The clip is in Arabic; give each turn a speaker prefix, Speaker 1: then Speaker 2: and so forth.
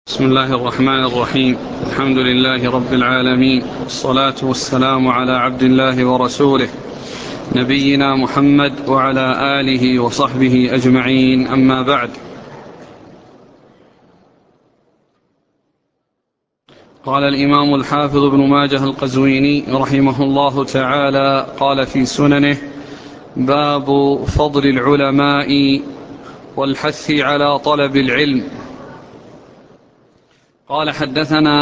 Speaker 1: بسم الله الرحمن الرحيم. الحمد لله رب العالمين، والصلاة والسلام على عبد الله ورسوله نبينا محمد وعلى آله وصحبه أجمعين، أما بعد. قال الإمام الحافظ ابن ماجه القزويني رحمه الله تعالى قال في سننه: باب فضل العلماء والحث على طلب العلم. قال: حدثنا